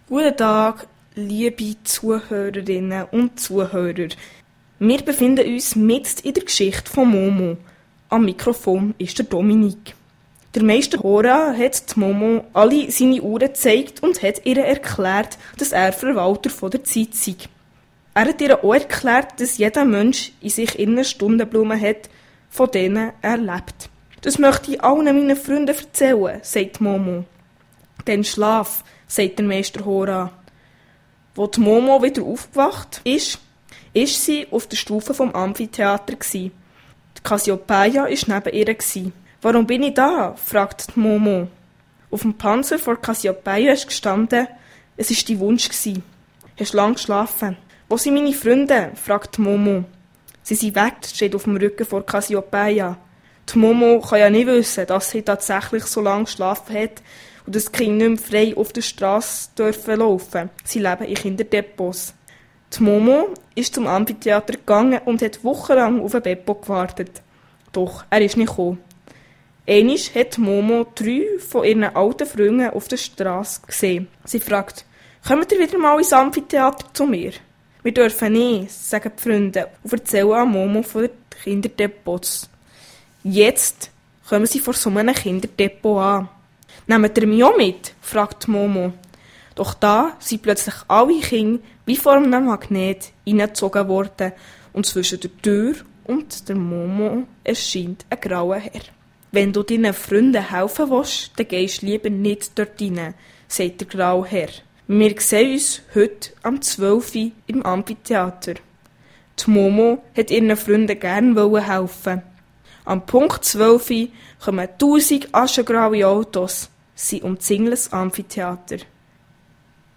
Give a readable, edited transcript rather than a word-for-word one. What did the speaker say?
Guten Tag, liebe Zuhörerinnen und Zuhörer. Wir befinden uns mitten in der Geschichte von Momo. Am Mikrofon ist der Dominik. Der Meister Hora hat Momo alle seine Uhren gezeigt und hat ihr erklärt, dass er Verwalter von der Zeit sei. Er hat ihr auch erklärt, dass jeder Mensch in sich eine Stundenblume hat, von denen er lebt. Das möchte ich allen meinen Freunden erzählen, sagt Momo. Dann schlaf, sagt der Meister Hora. Als Momo wieder aufgewacht ist sie auf der Stufe vom Amphitheater gsi. Die Cassiopeia war neben ihr gsi. «Warum bin ich da?» fragt Momo. Auf dem Panzer vor Cassiopeia ist gestanden, es war dein Wunsch gsi. «Hast du lang geschlafen?» «Wo sind meine Freunde?» fragt Momo. «Sie sind weg», steht auf dem Rücken vor Cassiopeia. Die Momo kann ja nicht wissen, dass sie tatsächlich so lange geschlafen hat und dass die Kinder nicht mehr frei auf der Strasse dürfen laufen. Sie leben in Kinderdepots. Die Momo ist zum Amphitheater gegangen und hat wochenlang auf ein Beppo gewartet. Doch er ist nicht gekommen. Einmal hat Momo 3 von ihren alten Freunden auf der Strasse gesehen. Sie fragt, «Kommt ihr wieder mal ins Amphitheater zu mir?» «Wir dürfen nicht», sagen die Freunde und erzählen an Momo von den Kinderdepots. Jetzt kommen sie vor so einem Kinderdepot an. «Nehmt ihr mich auch mit?» fragt Momo. Doch da sind plötzlich alle Kinder wie vor einem Magnet hineingezogen worden und zwischen der Tür und der Momo erscheint ein grauer Herr. «Wenn du deinen Freunden helfen willst, dann gehst du lieber nicht dort rein», sagt der graue Herr. «Wir sehen uns heute am 12 Uhr im Amphitheater.» Die Momo hat ihren Freunden gerne helfen. Am Punkt 12 Uhr kommen 1000 aschengraue Autos. Sie umzingeln das Amphitheater.